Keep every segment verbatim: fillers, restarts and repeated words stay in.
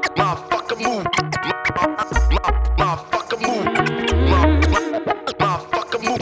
Motherfucker move. Motherfucker move. Motherfucker move.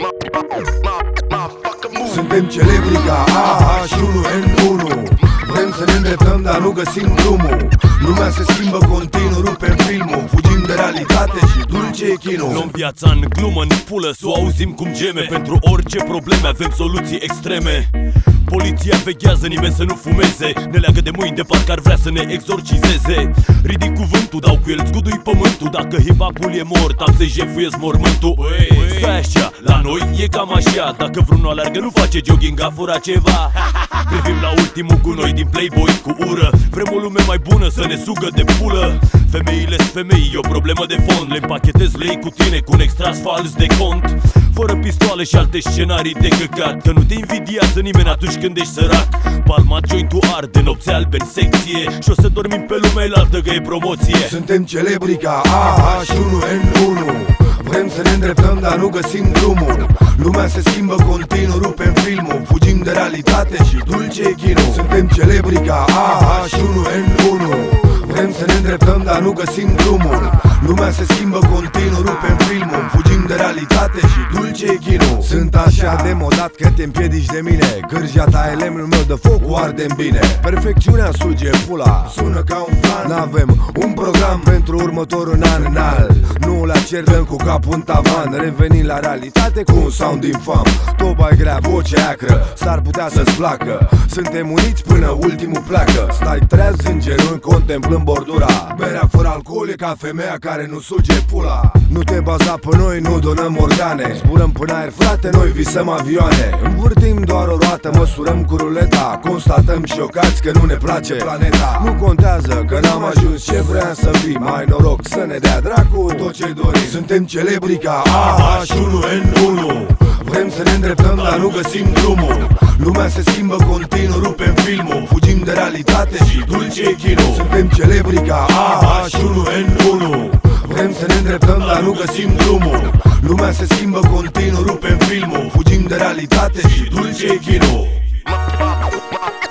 Motherfucker move. Suntem celebri ca A H unu N unu. Vrem să ne îndreptăm, dar nu găsim drumul. Lumea se schimbă continuu, rupem filmul. Fugim de realitate și dulce e chinul. Luăm viața în glumă, în pulă, s-o auzim cum geme. Pentru orice probleme avem soluții extreme. Poliția veghează, nimeni să nu fumeze. Ne leagă de mâini de parcă ar vrea să ne exorcizeze. Ridic cuvântul, dau cu el, zgudui pământul. Dacă hip-hop-ul e mort, am să-i jefuiesc mormântul. Stai așa, la noi e cam așa. Dacă vreun nu alergă, nu face jogging, a fura ceva. Privim la ultimul gunoi din Playboy cu ură. Vrem o lume mai bună să ne sugă de pulă. Femeile-s femei, e o problemă de fond. Le împachetez lei cu tine cu un extras fals de cont. Fără pistoale și alte scenarii de căcat. Că nu te invidiază nimeni atunci când ești sărac. Palma joint-ul arde, nopți albe în secție. Și o să dormim pe lumea elaltă că e promoție. Suntem celebri ca A H unu N unu. Vrem să ne îndreptăm, dar nu găsim drumul. Lumea se schimbă continuu, rupem filmul. Fugim de realitate și dulce e chinul. Suntem celebri ca A H unu N unu. Vrem să ne îndreptăm, dar nu găsim drumul. Lumea se schimbă continuu, rupem filmul. Fugim de realitate și dulce e chinul. Sunt așa de modat că te împiedici de mine. Gârja ta e lemnul meu de foc, o ardem bine. Perfecțiunea suge pula, sună ca un plan. N-avem un program pentru următorul an înalt. Nu la cerdăm cu capul în tavan. Revenind la realitate cu un sound infam. Toba e grea, voce acră, s-ar putea să-ți placă. Suntem uniți până ultimul pleacă. Stai treaz în genunchi, contemplând bordura. Berea fără alcool e ca femeia care nu suge pula. Nu te baza pe noi, nu donăm organe. Zburăm până aer, frate, noi visăm avioane. Învârtim doar o roată, măsurăm cu ruleta. Constatăm șocați că nu ne place planeta. Nu contează că n-am ajuns ce vrea să fii. Mai noroc să ne dea dracu tot ce dorim. Suntem celebri ca A H unu N unu. Vrem să ne îndreptăm, dar nu găsim drumul. Lumea se schimbă continuu, rupem filmul. Fugim de realitate și dulce e chinul. Suntem celebri ca A H unu N unu. Vrem să ne îndreptăm, dar nu găsim drumul. Lumea se schimbă continuu, rupem filmul. Fugim de realitate și dulce e chinul.